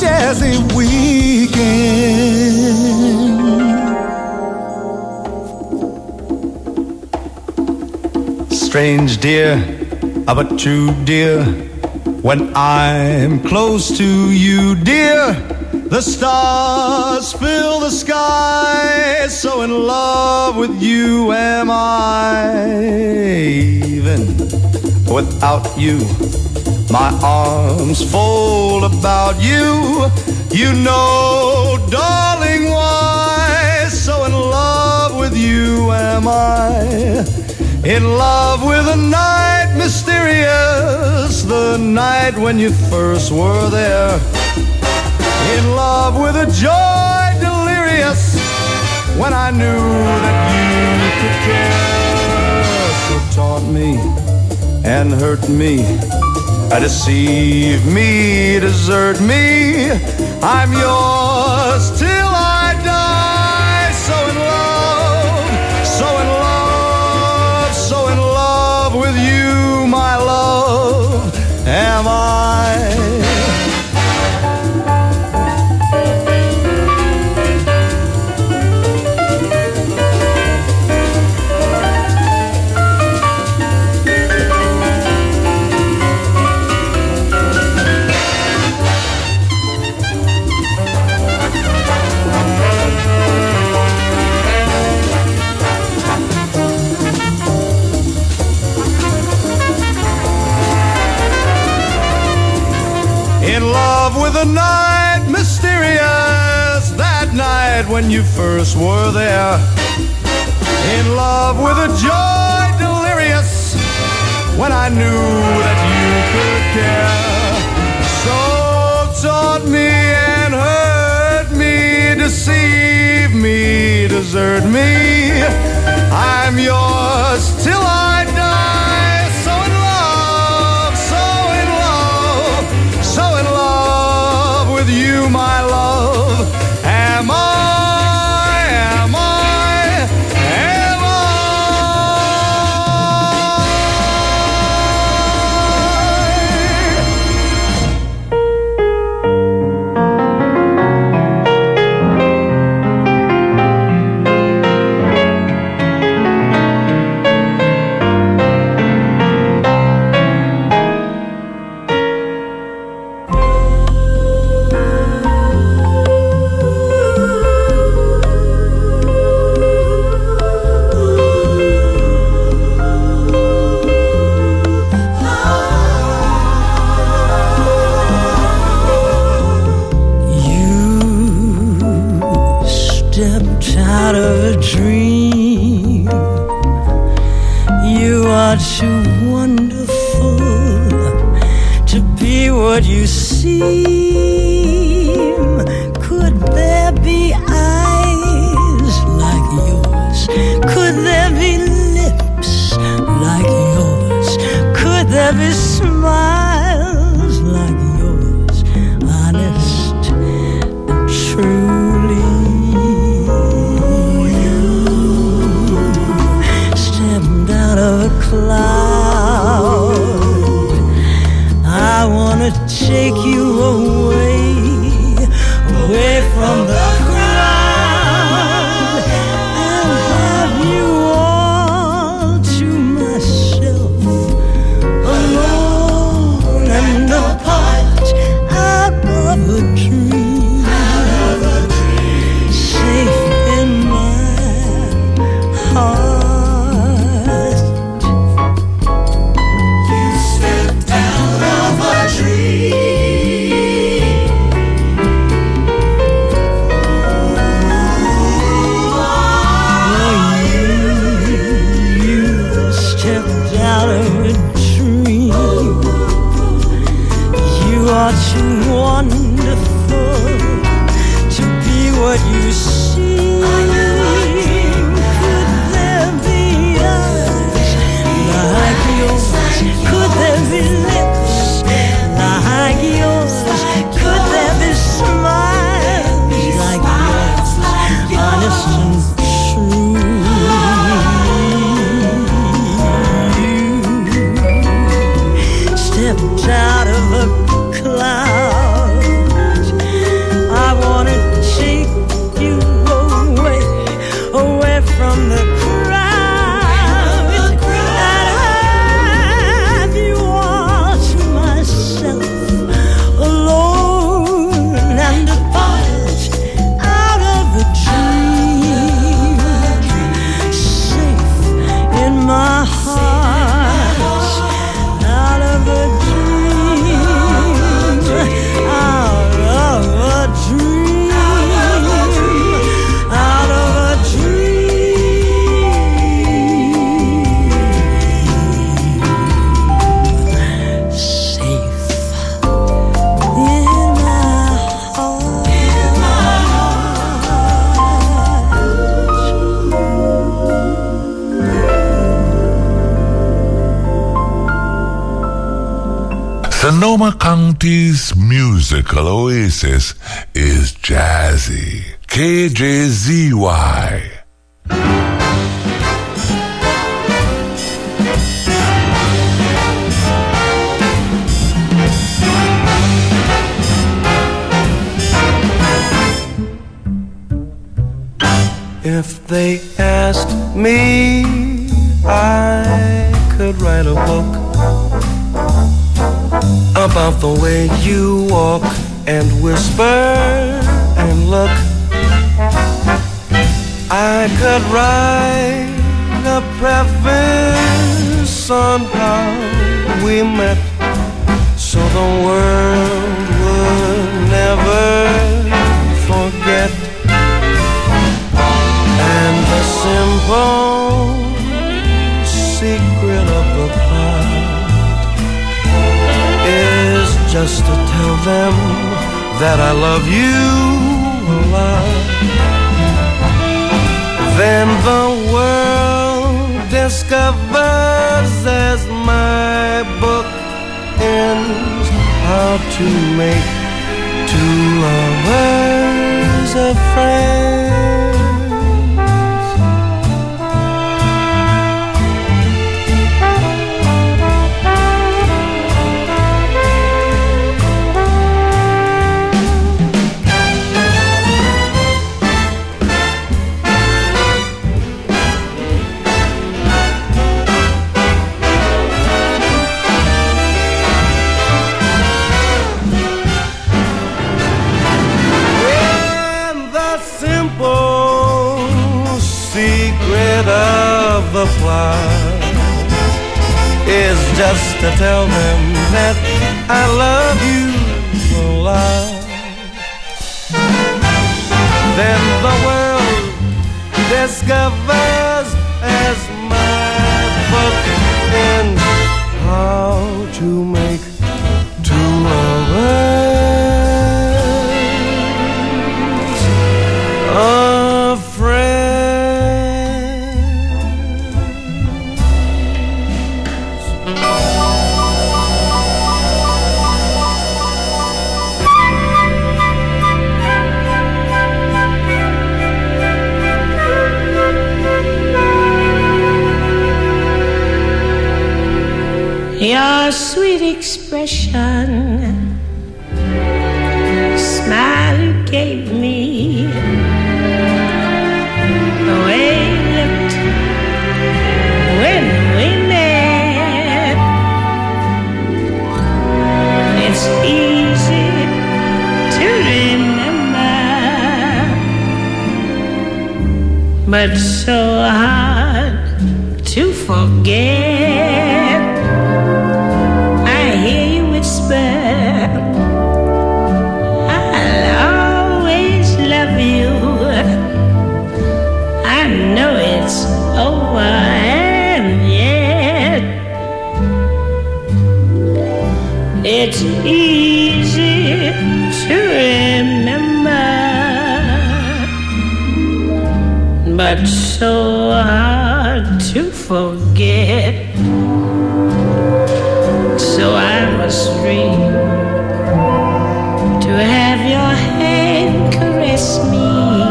jazzy weekend. Strange dear, but true dear, when I'm close to you, dear, the stars fill the sky, so in love with you am I. Even without you, my arms fold about you. You know, darling, why, so in love with you am I. In love with a night mysterious, the night when you first were there. In love with a joy delirious, when I knew that you could care. So taunt me and hurt me, deceive me, desert me, I'm yours till I die. So in love, so in love, so in love with you, my love, am I. In love with a night mysterious, that night when you first were there. In love with a joy delirious, when I knew that you could care. So taunt me and hurt me, deceive me, desert me, I'm yours till I die. So in love, so in love, so in love with you, my love, am I, am I, am I. Out of a dream, you are too wonderful to be what you seem. Could there be eyes like yours? Could there be lips like yours? Could there be smiles like yours? Honest and truly, of a cloud, I wanna take you away, away from the crowd, and have you all to myself, alone and apart, out of a dream, safe in my heart. You are too wonderful to be what you seem. Could there be eyes like yours? Could there be lips like yours? Could there be smiles like yours? Honest and true. You stepped out of a cloud, Sonoma County's musical oasis is jazzy. KJZY. If they asked me, I could write a book about the way you walk and whisper and look. I could write a preface on how we met, so the world would never forget. And the simple secret of the plot is just to tell them that I love you a lot. Then the world discovers as my book ends how to make two lovers a friend. Of the plot is just to tell them that I love you a lot. Then the world discovers as my book ends how to make two lovers a friend. Your sweet expression, smile you gave me, the way you looked when we met. It's easy to remember, but so hard to forget. I'll always love you. I know it's over and yet it's easy to remember, but so hard to forget. So I must dream to have your hand caress me,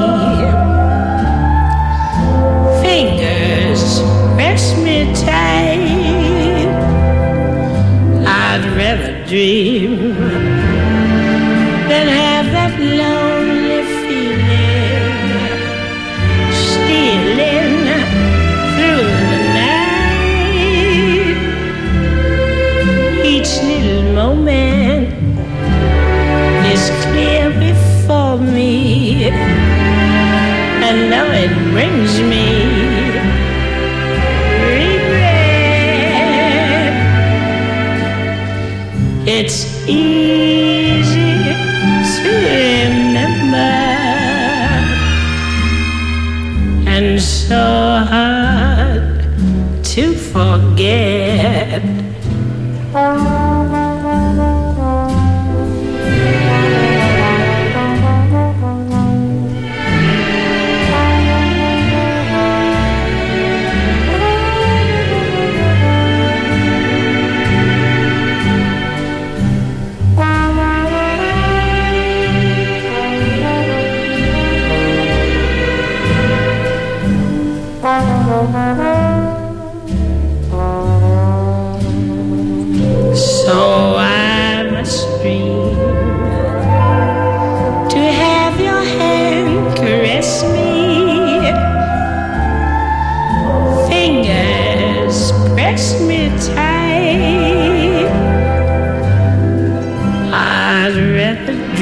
fingers press me tight. I'd rather dream than have that lonely feeling stealing through the night. Each little moment is clear before me. I know it brings me regret. It's easy to remember and so hard to forget.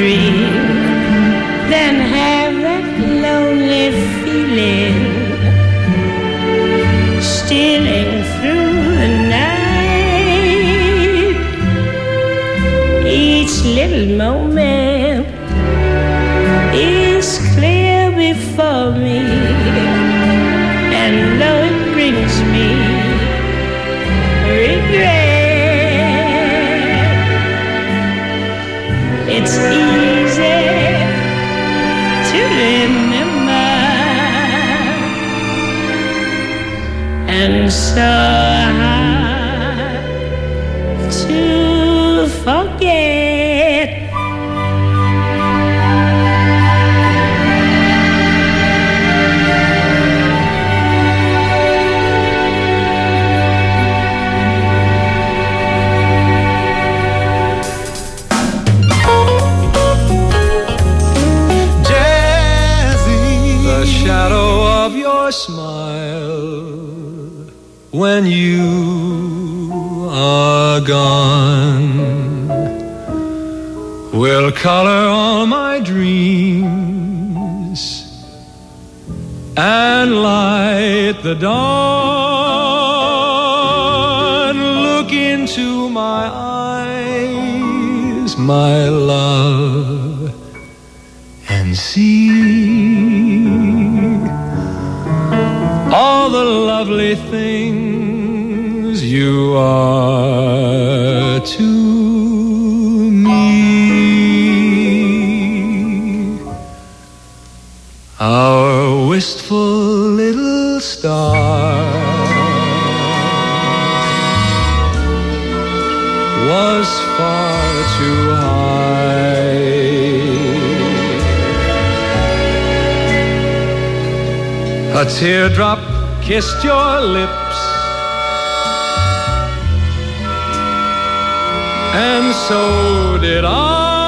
dream than have that lonely feeling stealing through the night. Each little moment is clear before me, and though it brings me regret, it's easy to remember and so hard to forget. Smile when you are gone will color all my dreams and light the dawn. Look into my eyes, my love, and see all the lovely things you are to me. Our wistful little star was far too high. A teardrop kissed your lips, and so did I.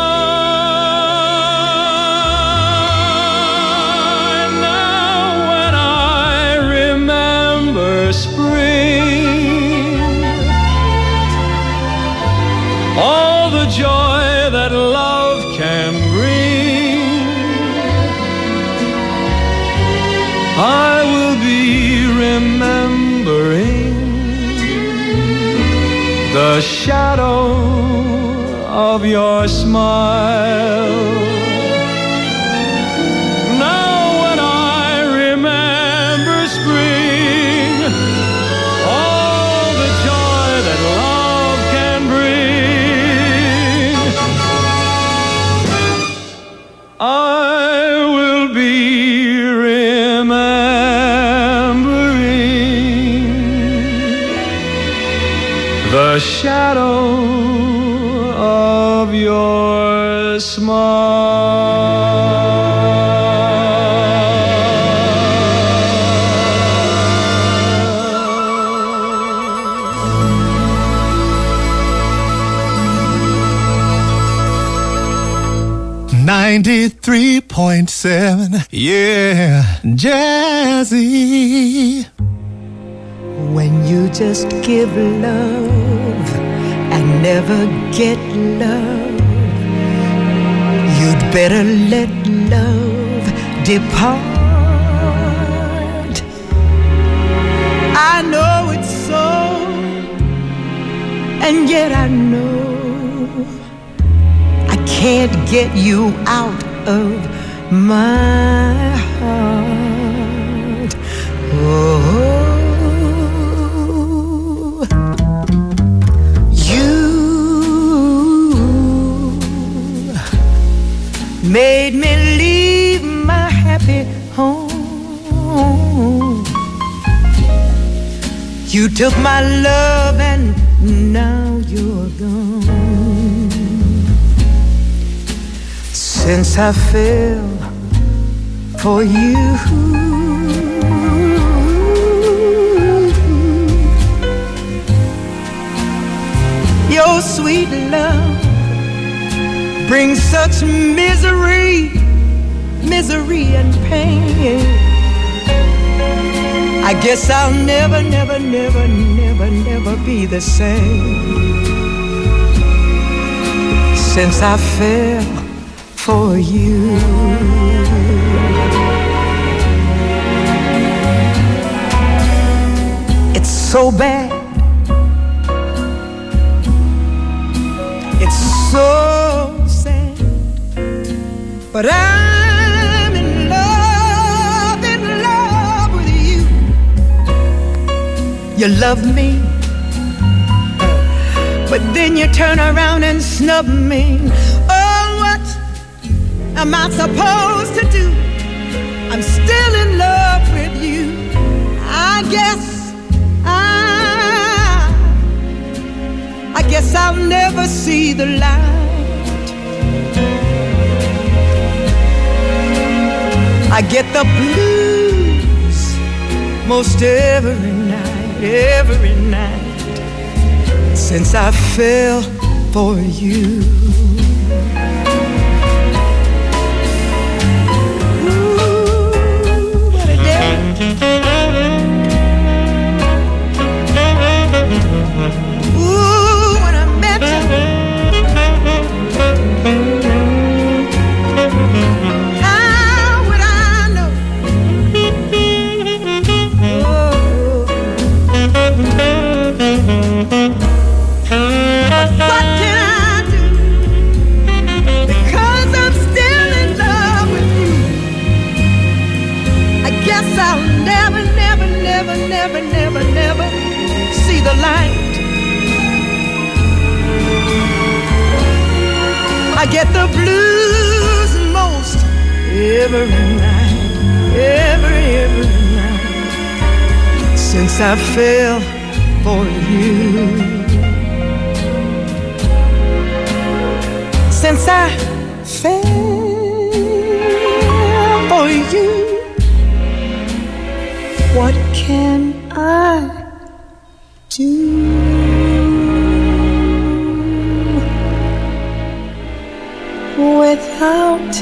Now when I remember spring, all the joy that love can bring, I will be remembering the shadow of your smile. Now when I remember spring, all the joy that love can bring, I will be the shadow of your smile. 93.7, yeah, Jazzy. When you just give love and never get love, you'd better let love depart. I know it's so, and yet I know I can't get you out of my heart. Oh, made me leave my happy home. You took my love and now you're gone. Since I fell for you, your sweet love brings such misery, misery and pain. I guess I'll never, never, never, never, never be the same. Since I fell for you. It's so bad, it's so sad, but I'm in love with you. You love me, but then you turn around and snub me. Oh, what am I supposed to do? I'm still in love with you. I guess I'll never see the light. I get the blues most every night since I fell for you. Ooh, what a day. Ooh, when I met you, how would I know? Oh. But what can I do? Because I'm still in love with you. I guess I'll never see the light. I get the blues most every night since I fell for you. Since I fell for you, what can I do? Without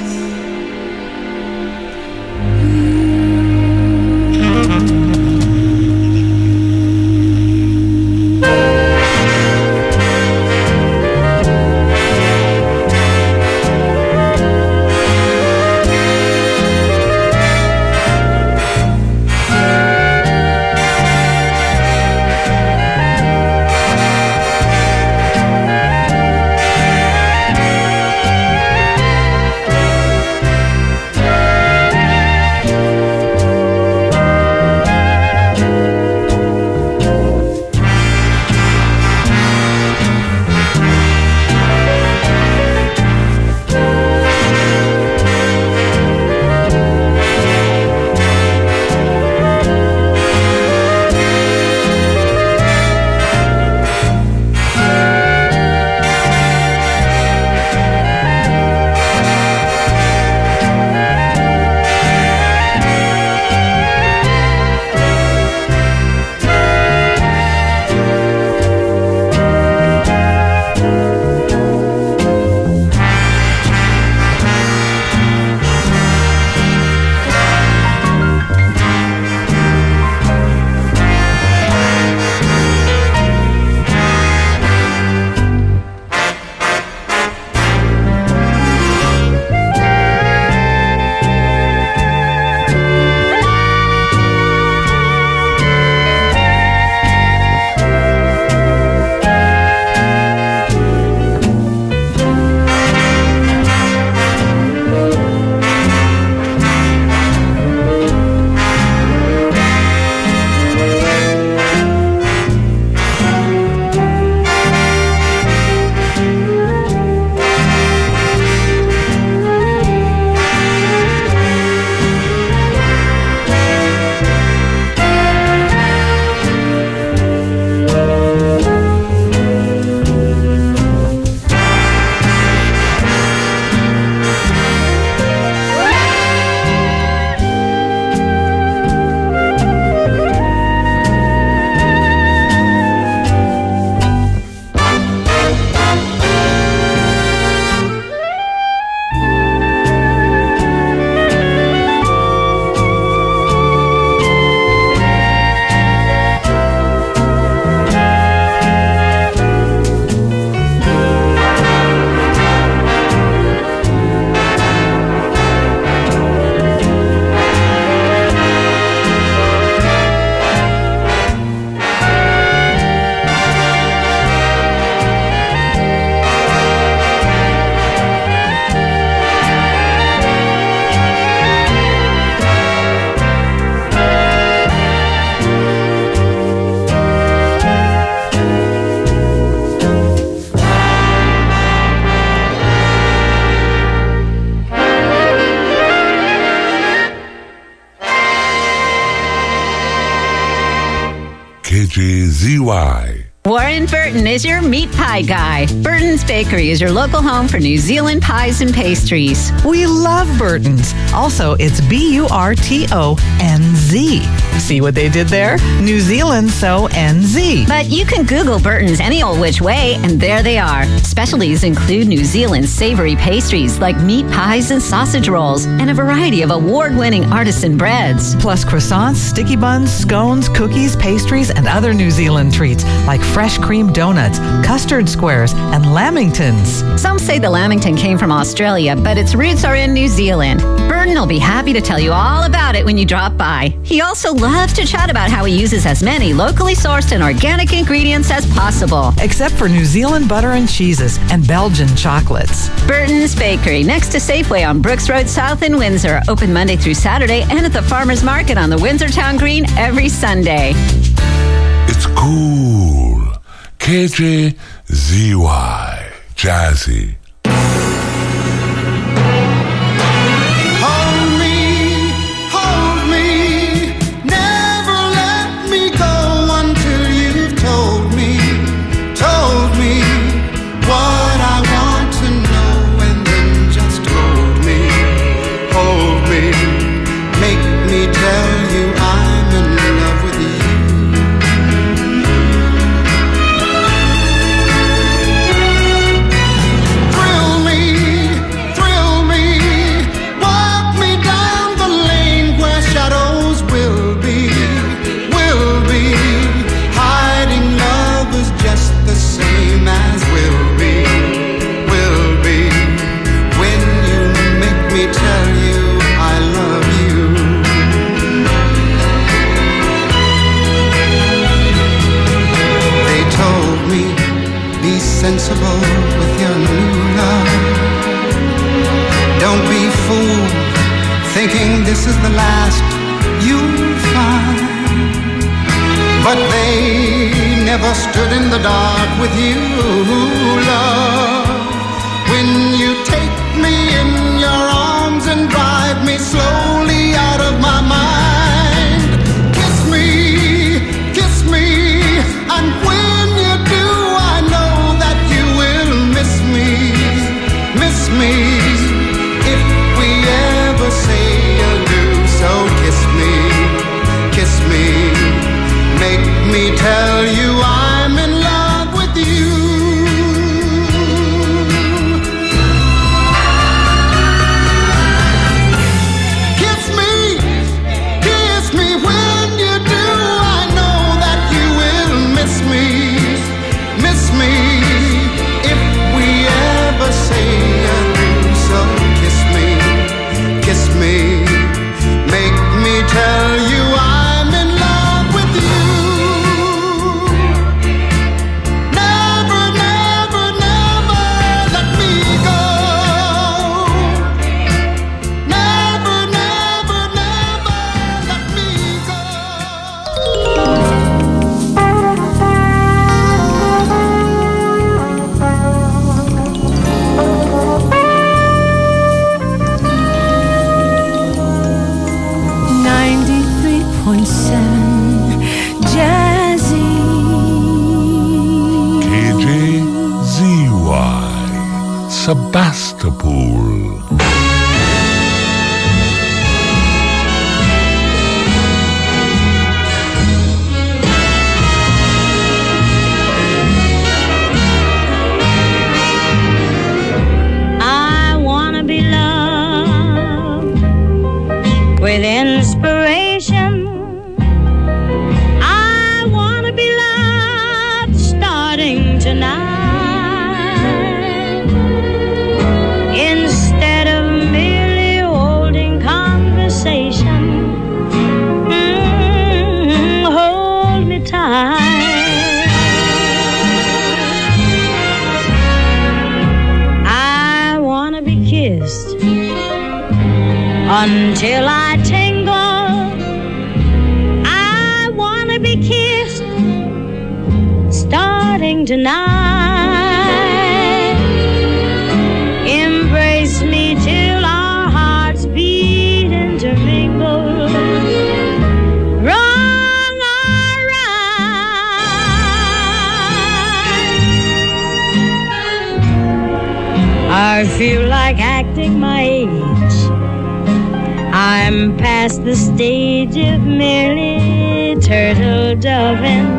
KJZY. Warren Burton is your meat pie guy. Burton's Bakery is your local home for New Zealand pies and pastries. We love Burton's. Also, it's BURTONZ. See what they did there? New Zealand, so NZ. But you can Google Burton's any old which way, and there they are. Specialties include New Zealand savory pastries like meat pies and sausage rolls, and a variety of award-winning artisan breads. Plus croissants, sticky buns, scones, cookies, pastries, and other New Zealand treats like fresh cream donuts, custard squares, and lamingtons. Some say the lamington came from Australia, but its roots are in New Zealand. Burton will be happy to tell you all about it when you drop by. He also loves to chat about how he uses as many locally sourced and organic ingredients as possible. Except for New Zealand butter and cheeses and Belgian chocolates. Burton's Bakery, next to Safeway on Brooks Road South in Windsor. Open Monday through Saturday and at the Farmers Market on the Windsor Town Green every Sunday. It's cool. KJZY. Jazzy. Hold me, never let me go until you've told me what I want to know, and then just hold me, make me tell you I'm in love with you. Sensible with your new love. Don't be fooled thinking this is the last you'll find. But they never stood in the dark with you, love. When you take me in your arms and drive me slowly out of my mind. Kiss me, and when you do, I know that you will miss me if we ever say adieu. So kiss me, make me tell you I'm in love with you. Kiss me when you do, I know that you will miss me if we ever say adieu. So kiss me, make me tell you I'm in love with you. Never, never, never let me go. Never, never, never let me go. Jazzy. KJZY. Sebastopol. I wanna be loved with inspiration. I wanna be loved starting tonight, instead of merely holding conversation. Hold me tight. I wanna be kissed until I tingle. I wanna be kissed starting tonight. Embrace me till our hearts beat intermingle. Wrong or right, like acting my age. I'm past the stage of merely turtle doving.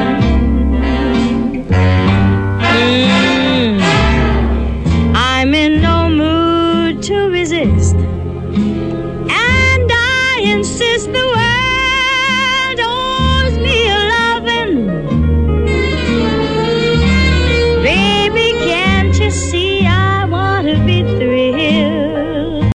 I'm in no mood to resist, and I insist the world